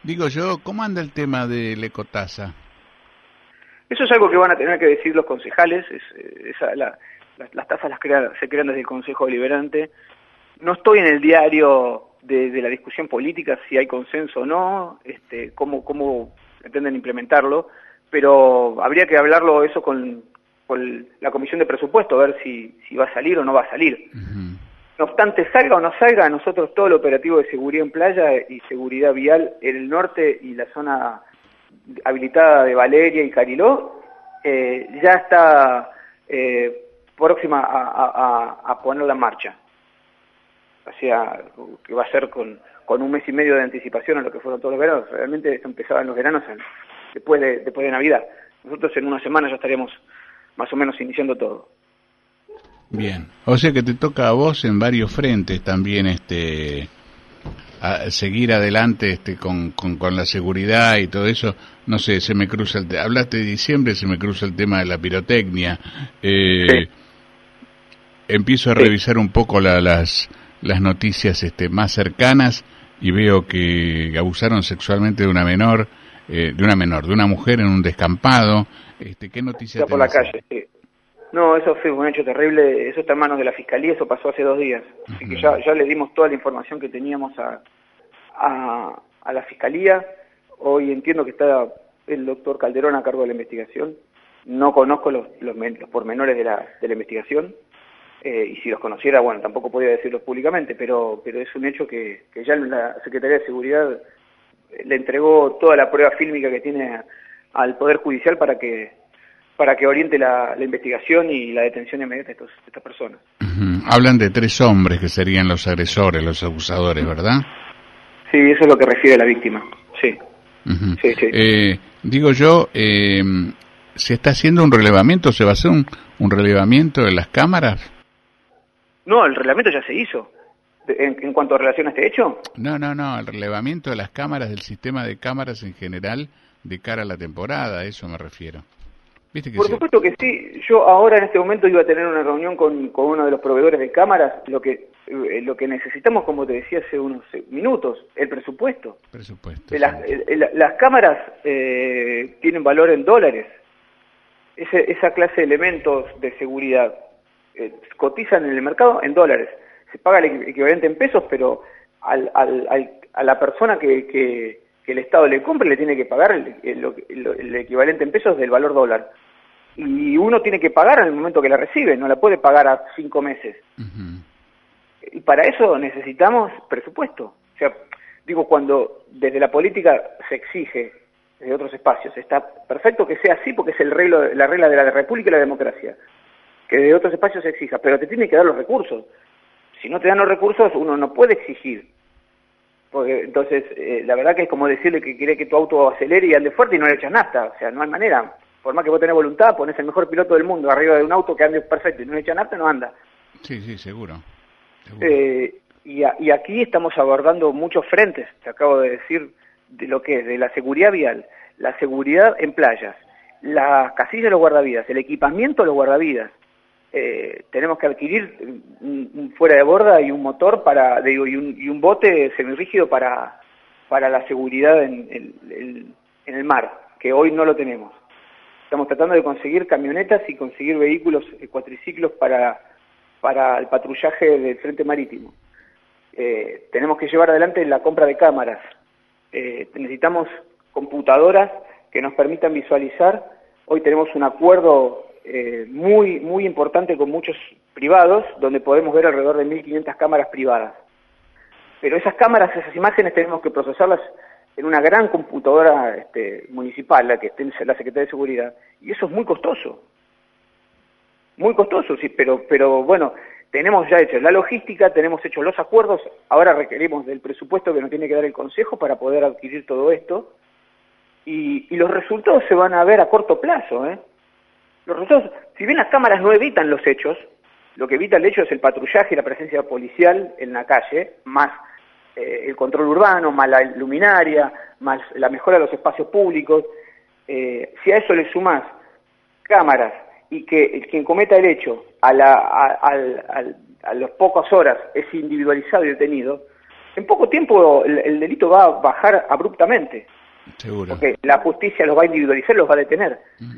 Digo yo, ¿cómo anda el tema de la ecotasa? Eso es algo que van a tener que decir los concejales. Las tasas se crean desde el Consejo Deliberante. No estoy en el diario de la discusión política, si hay consenso o no, cómo pretenden implementarlo, pero habría que hablarlo eso con la Comisión de Presupuesto, a ver si va a salir o no va a salir. Uh-huh. No obstante, salga o no salga, nosotros todo el operativo de seguridad en playa y seguridad vial en el norte y la zona habilitada de Valeria y Cariló, ya está próxima a ponerla en marcha. O sea, que va a ser con un mes y medio de anticipación a lo que fueron todos los veranos. Realmente esto empezaba en los veranos después de Navidad. Nosotros en una semana ya estaríamos más o menos iniciando todo. Bien, o sea que te toca a vos en varios frentes también a seguir adelante con la seguridad y todo eso. No sé, se me cruza hablaste de diciembre, se me cruza el tema de la pirotecnia. Sí. Empiezo a revisar un poco las noticias más cercanas y veo que abusaron sexualmente de una mujer en un descampado. ¿Qué noticias por la calle? Sí. No, eso fue un hecho terrible. Eso está en manos de la Fiscalía, eso pasó hace 2 días. Así que ya le dimos toda la información que teníamos a la Fiscalía. Hoy entiendo que está el doctor Calderón a cargo de la investigación. No conozco los pormenores de la investigación. Y si los conociera, bueno, tampoco podría decirlos públicamente, pero es un hecho que ya la Secretaría de Seguridad le entregó toda la prueba fílmica que tiene al Poder Judicial para que oriente la investigación y la detención inmediata de estas personas. Uh-huh. Hablan de 3 hombres que serían los agresores, los abusadores, ¿verdad? Sí, eso es lo que refiere la víctima, sí. Uh-huh. Sí. Digo yo, ¿se está haciendo un relevamiento? ¿Se va a hacer un relevamiento de las cámaras? No, el relevamiento ya se hizo. ¿En cuanto a relación a este hecho? No, el relevamiento de las cámaras, del sistema de cámaras en general, de cara a la temporada, a eso me refiero. ¿Viste que Por supuesto que sí. Yo ahora en este momento iba a tener una reunión con uno de los proveedores de cámaras. Lo que necesitamos, como te decía hace unos minutos, el presupuesto. Las cámaras tienen valor en dólares. Esa clase de elementos de seguridad cotizan en el mercado en dólares. Se paga el equivalente en pesos, pero a la persona que el Estado le compre le tiene que pagar el equivalente en pesos del valor dólar. Y uno tiene que pagar en el momento que la recibe, no la puede pagar a 5 meses. Uh-huh. Y para eso necesitamos presupuesto. O sea, digo, cuando desde la política se exige de otros espacios, está perfecto que sea así porque es la regla de la República y la democracia, que de otros espacios se exija, pero te tienen que dar los recursos. Si no te dan los recursos, uno no puede exigir. Porque entonces, la verdad que es como decirle que quiere que tu auto acelere y ande fuerte y no le echas nafta. O sea, no hay manera. Por más que vos tenés voluntad, pones el mejor piloto del mundo arriba de un auto que ande perfecto y no le echas nafta, no anda. Sí, seguro. Y aquí estamos abordando muchos frentes, te acabo de decir, de lo que es, de la seguridad vial, la seguridad en playas, las casillas de los guardavidas, el equipamiento de los guardavidas. Tenemos que adquirir un fuera de borda y un motor y un bote semirrígido para la seguridad en el mar, que hoy no lo tenemos. Estamos tratando de conseguir camionetas y conseguir vehículos cuatriciclos para el patrullaje del frente marítimo. Tenemos que llevar adelante la compra de cámaras. Necesitamos computadoras que nos permitan visualizar. Hoy tenemos un acuerdo muy, muy importante con muchos privados, donde podemos ver alrededor de 1.500 cámaras privadas. Pero esas imágenes tenemos que procesarlas en una gran computadora municipal, la que esté en la Secretaría de Seguridad, y eso es muy costoso. Muy costoso, sí, pero bueno, tenemos ya hecho la logística, tenemos hechos los acuerdos, ahora requerimos del presupuesto que nos tiene que dar el Consejo para poder adquirir todo esto, y los resultados se van a ver a corto plazo, Los resultados, si bien las cámaras no evitan los hechos, lo que evita el hecho es el patrullaje y la presencia policial en la calle, más el control urbano, más la luminaria, más la mejora de los espacios públicos. Si a eso le sumás cámaras y que quien cometa el hecho a las pocas horas es individualizado y detenido, en poco tiempo el delito va a bajar abruptamente. Seguro. Porque la justicia los va a individualizar, los va a detener.